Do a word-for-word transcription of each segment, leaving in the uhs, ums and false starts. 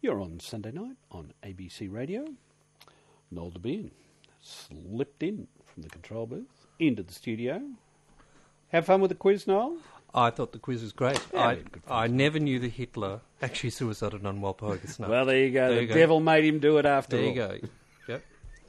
You're on Sunday night on A B C Radio. Noel Debien slipped in from the control booth into the studio. Have fun with the quiz, Noel? I thought the quiz was great. Yeah, I, good I never knew that Hitler actually suicided on Walpurgis Night. Well, there you go. There the you go. devil made him do it after There all. you go. Yep.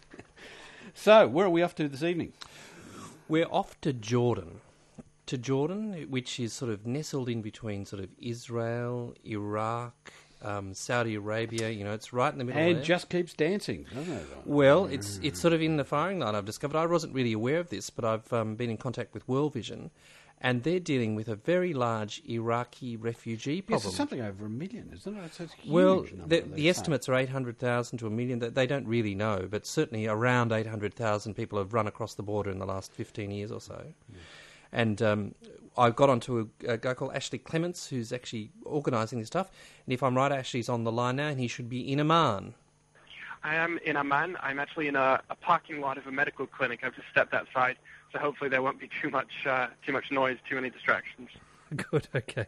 So, where are we off to this evening? We're off to Jordan. To Jordan, which is sort of nestled in between sort of Israel, Iraq, um, Saudi Arabia. You know, it's right in the middle And there. just keeps dancing, doesn't it? Well, it's it's sort of in the firing line, I've discovered. I wasn't really aware of this, but I've um, been in contact with World Vision, and they're dealing with a very large Iraqi refugee Yes, problem. it's something over a million, isn't it? It's a huge Well, number, the, they the say. estimates are eight hundred thousand to a million. They- They don't really know, but certainly around eight hundred thousand people have run across the border in the last fifteen years or so. Yeah. And um, I got onto a, a guy called Ashley Clements, who's actually organising this stuff. And if I'm right, Ashley's on the line now, and he should be in Amman. I am in Amman. I'm actually in a, a parking lot of a medical clinic. I've just stepped outside, so hopefully there won't be too much uh, too much noise, too many distractions. Good, okay.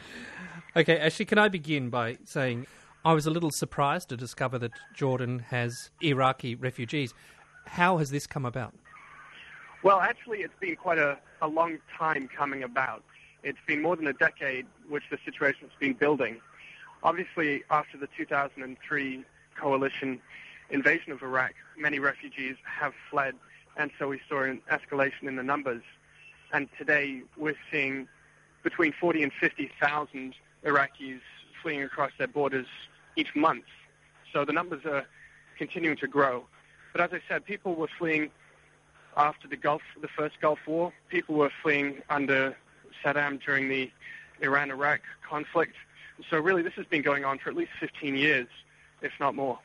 Okay, Ashley, can I begin by saying I was a little surprised to discover that Jordan has Iraqi refugees. How has this come about? Well, actually, it's been quite a, a long time coming about. It's been more than a decade which the situation's been building. Obviously, after the two thousand three coalition invasion of Iraq, many refugees have fled, and so we saw an escalation in the numbers. And today we're seeing between forty and fifty thousand Iraqis fleeing across their borders each month. So the numbers are continuing to grow. But as I said, people were fleeing after the Gulf, the first Gulf War. People were fleeing under Saddam during the Iran-Iraq conflict. So really this has been going on for at least fifteen years, if not more.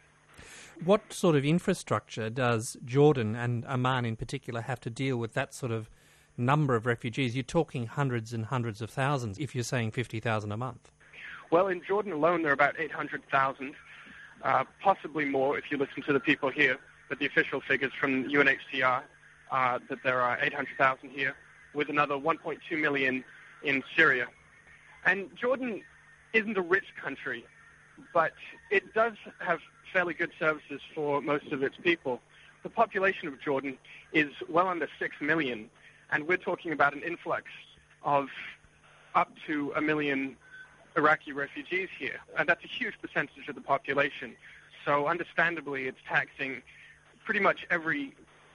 What sort of infrastructure does Jordan and Amman in particular have to deal with that sort of number of refugees? You're talking hundreds and hundreds of thousands if you're saying fifty thousand a month. Well, in Jordan alone, there are about eight hundred thousand, uh, possibly more if you listen to the people here, but the official figures from U N H C R uh, that there are eight hundred thousand here, with another one point two million in Syria. And Jordan isn't a rich country, but it does have fairly good services for most of its people. The population of Jordan is well under six million, and we're talking about an influx of up to a million Iraqi refugees here, and that's a huge percentage of the population. So understandably, it's taxing pretty much every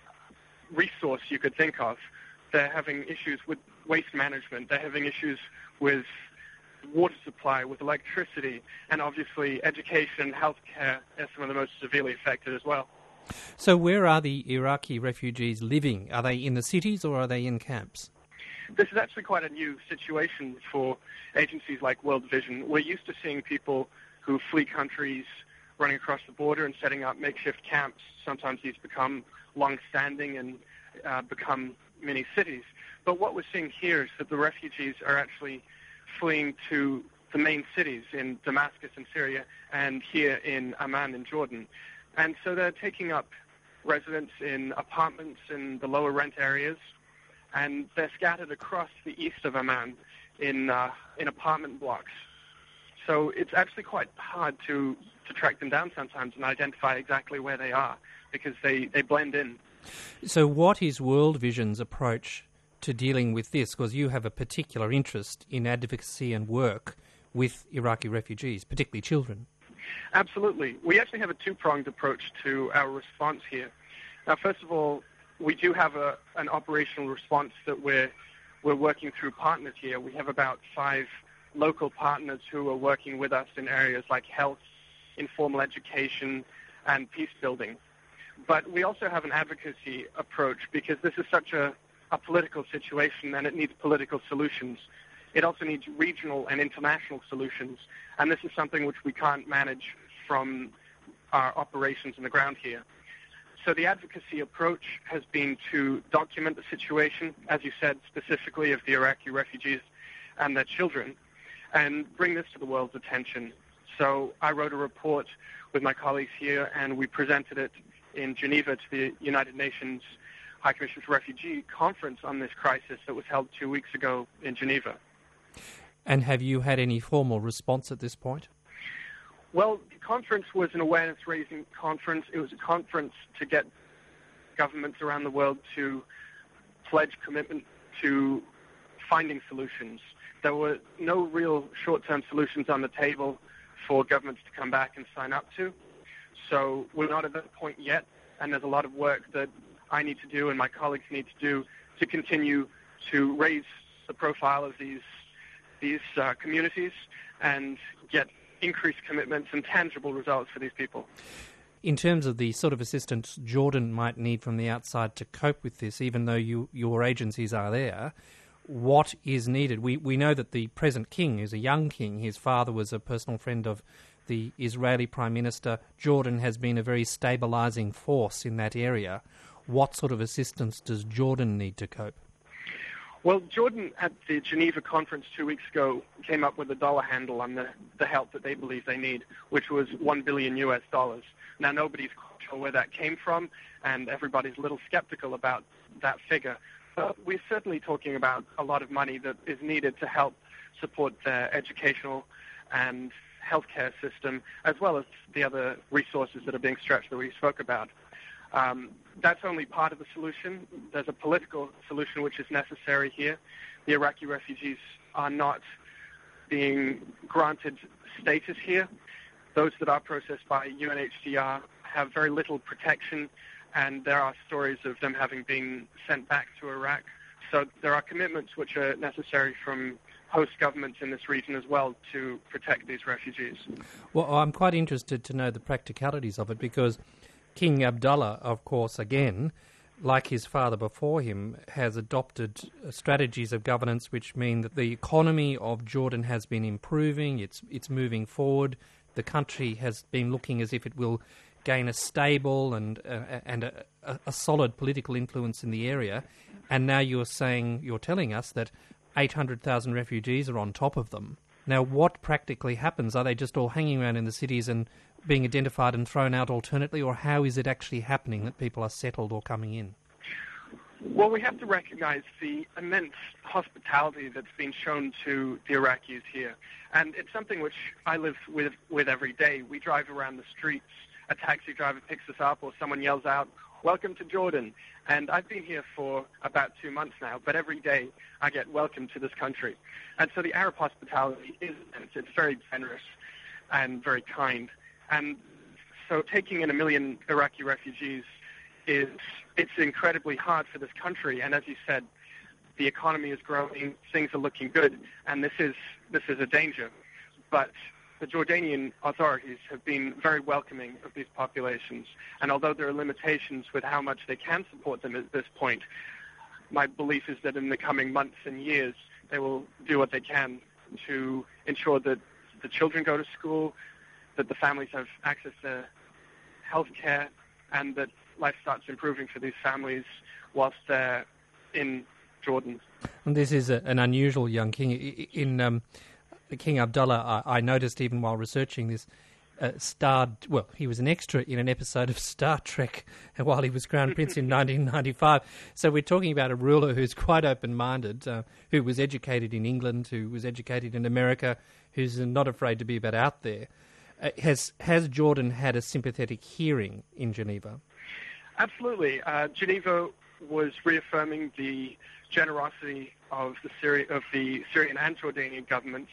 resource you could think of. They're having issues with waste management. They're having issues with water supply, with electricity, and obviously education, healthcare are some of the most severely affected as well. So where are the Iraqi refugees living? Are they in the cities or are they in camps? This is actually quite a new situation for agencies like World Vision. We're used to seeing people who flee countries running across the border and setting up makeshift camps. Sometimes these become long-standing and uh, become mini cities. But what we're seeing here is that the refugees are actually fleeing to the main cities in Damascus in Syria and here in Amman in Jordan. And so they're taking up residence in apartments in the lower rent areas, and they're scattered across the east of Amman in uh, in apartment blocks. So it's actually quite hard to, to track them down sometimes and identify exactly where they are because they, they blend in. So what is World Vision's approach to dealing with this? Because you have a particular interest in advocacy and work with Iraqi refugees, particularly children. Absolutely. We actually have a two-pronged approach to our response here. Now, first of all, we do have a, an operational response that we're, we're working through partners here. We have about five local partners who are working with us in areas like health, informal education, and peace building. But we also have an advocacy approach because this is such a, a political situation and it needs political solutions. It also needs regional and international solutions, and this is something which we can't manage from our operations on the ground here. So the advocacy approach has been to document the situation, as you said, specifically of the Iraqi refugees and their children, and bring this to the world's attention. So I wrote a report with my colleagues here, and we presented it in Geneva to the United Nations High Commission for Refugee Conference on this crisis that was held two weeks ago in Geneva. And have you had any formal response at this point? Well, the conference was an awareness-raising conference. It was a conference to get governments around the world to pledge commitment to finding solutions. There were no real short-term solutions on the table for governments to come back and sign up to. So we're not at that point yet, and there's a lot of work that I need to do and my colleagues need to do to continue to raise the profile of these these uh, communities and get increased commitments and tangible results for these people. In terms of the sort of assistance Jordan might need from the outside to cope with this, even though you, your agencies are there, what is needed? We we know that the present king is a young king. His father was a personal friend of the Israeli Prime Minister. Jordan has been a very stabilising force in that area. What sort of assistance does Jordan need to cope? Well, Jordan at the Geneva conference two weeks ago came up with a dollar handle on the, the help that they believe they need, which was one billion U S dollars. Now, nobody's quite sure where that came from, and everybody's a little skeptical about that figure. But we're certainly talking about a lot of money that is needed to help support their educational and healthcare system, as well as the other resources that are being stretched that we spoke about. Um, that's only part of the solution. There's a political solution which is necessary here. The Iraqi refugees are not being granted status here. Those that are processed by U N H C R have very little protection, and there are stories of them having been sent back to Iraq. So there are commitments which are necessary from host governments in this region as well to protect these refugees. Well, I'm quite interested to know the practicalities of it, because King Abdullah, of course, again, like his father before him, has adopted strategies of governance which mean that the economy of Jordan has been improving, it's it's moving forward. The country has been looking as if it will gain a stable and uh, and a, a solid political influence in the area. And now you're saying, you're telling us that eight hundred thousand refugees are on top of them. Now, what practically happens? Are they just all hanging around in the cities and being identified and thrown out alternately, or how is it actually happening that people are settled or coming in? Well, we have to recognize the immense hospitality that's been shown to the Iraqis here. And it's something which I live with, with every day. We drive around the streets, a taxi driver picks us up, or someone yells out, "Welcome to Jordan." And I've been here for about two months now, but every day I get welcome to this country. And so the Arab hospitality is immense. It's very generous and very kind. And so taking in a million Iraqi refugees is, it's incredibly hard for this country. And as you said, the economy is growing, things are looking good, and this is this is a danger. But the Jordanian authorities have been very welcoming of these populations. And although there are limitations with how much they can support them at this point, my belief is that in the coming months and years, they will do what they can to ensure that the children go to school, that the families have access to health care, and that life starts improving for these families whilst they're in Jordan. And this is a, an unusual young king. In um, King Abdullah, I, I noticed even while researching this, uh, starred, well, he was an extra in an episode of Star Trek while he was Crown Prince in nineteen ninety-five. So we're talking about a ruler who's quite open-minded, uh, who was educated in England, who was educated in America, who's not afraid to be a bit out there. Uh, has has Jordan had a sympathetic hearing in Geneva? Absolutely. Uh, Geneva was reaffirming the generosity of the Syri- of the Syrian and Jordanian governments,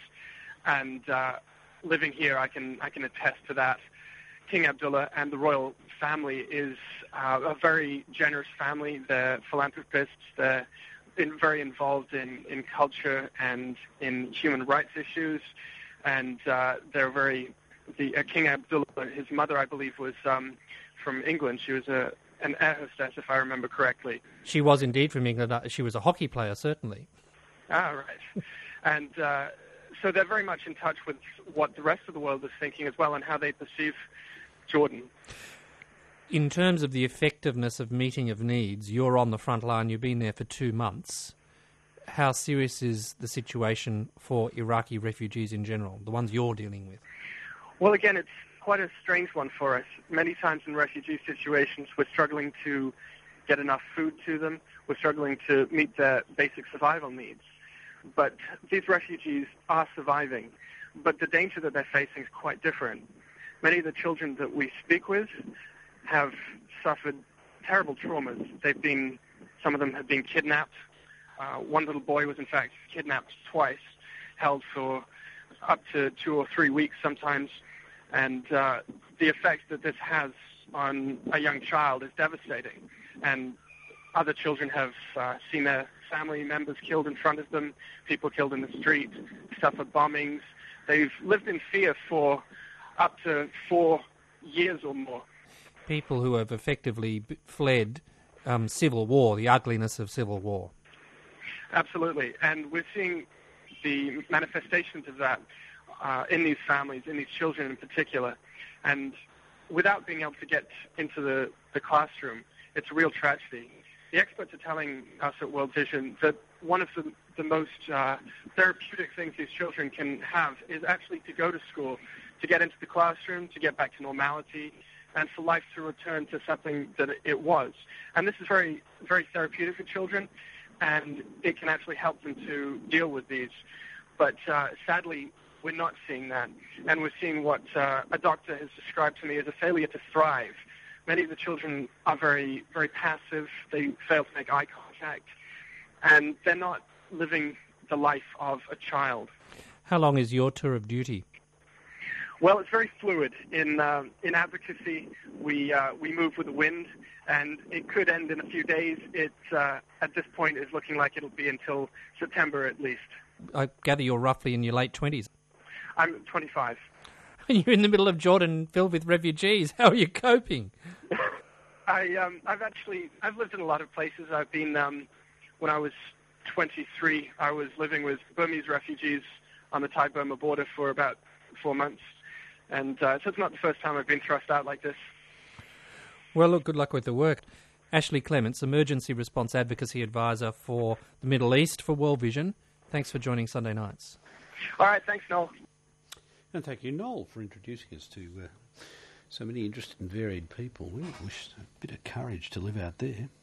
and uh, living here, I can I can attest to that. King Abdullah and the royal family is uh, a very generous family. They're philanthropists. They're in, very involved in, in culture and in human rights issues, and uh, they're very. The uh, King Abdullah, his mother, I believe, was um, from England. She was a an air hostess, if I remember correctly. She was indeed from England. She was a hockey player, certainly. Ah, right. And uh, so they're very much in touch with what the rest of the world is thinking as well and how they perceive Jordan. In terms of the effectiveness of meeting of needs, you're on the front line. You've been there for two months. How serious is the situation for Iraqi refugees in general, the ones you're dealing with? Well, again, it's quite a strange one for us. Many times in refugee situations, we're struggling to get enough food to them. We're struggling to meet their basic survival needs. But these refugees are surviving. But the danger that they're facing is quite different. many of the children that we speak with have suffered terrible traumas. They've been, some of them have been kidnapped. Uh, one little boy was in fact kidnapped twice, held for up to two or three weeks sometimes, and uh, the effect that this has on a young child is devastating. And other children have uh, seen their family members killed in front of them, people killed in the street, suffered bombings. They've lived in fear for up to four years or more. People who have effectively b- fled um, civil war, the ugliness of civil war. Absolutely. And we're seeing the manifestations of that uh, in these families, in these children in particular. And without being able to get into the, the classroom, it's a real tragedy. The experts are telling us at World Vision that one of the, the most uh, therapeutic things these children can have is actually to go to school, to get into the classroom, to get back to normality, and for life to return to something that it was. And this is very, very therapeutic for children, and it can actually help them to deal with these. But uh, sadly, we're not seeing that. And we're seeing what uh, a doctor has described to me as a failure to thrive. Many of the children are very, very passive. They fail to make eye contact. And they're not living the life of a child. How long is your tour of duty? Well, it's very fluid. In uh, in advocacy, we uh, we move with the wind, and it could end in a few days. It uh, at this point is looking like it'll be until September at least. I gather you're roughly in your late twenties. I'm twenty-five. And you're in the middle of Jordan filled with refugees. How are you coping? I um, I've actually I've lived in a lot of places. I've been um, when I was twenty-three. I was living with Burmese refugees on the Thai-Burma border for about four months. And uh, so it's not the first time I've been thrust out like this. Well, look, good luck with the work. Ashley Clements, Emergency Response Advocacy Advisor for the Middle East for World Vision. Thanks for joining Sunday Nights. All right, thanks, Noel. And thank you, Noel, for introducing us to uh, so many interesting and varied people. We wish a bit of courage to live out there.